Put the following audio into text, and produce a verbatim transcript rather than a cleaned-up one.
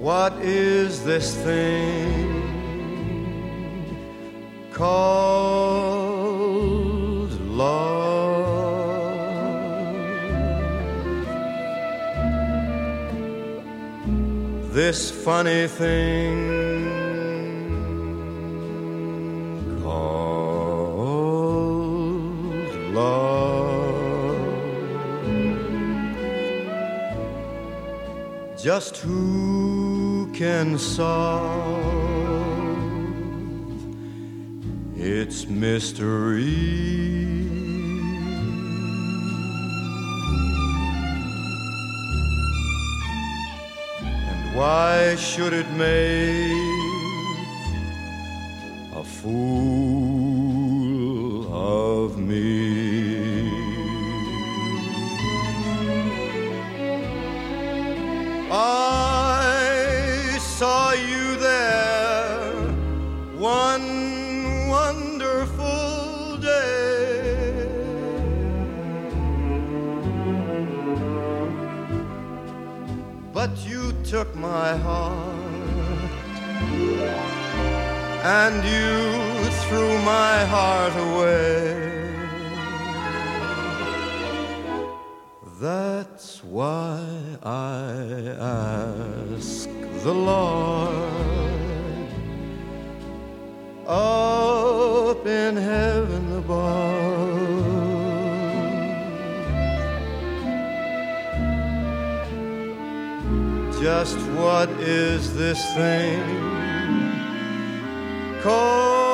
What is this thing called love? This funny thing called love. Just who can solve its mystery? And why should it make a fool of me? I saw you there one wonderful day, but you took my heart and you threw my heart away. That's why I ask the Lord up in heaven above, just what is this thing called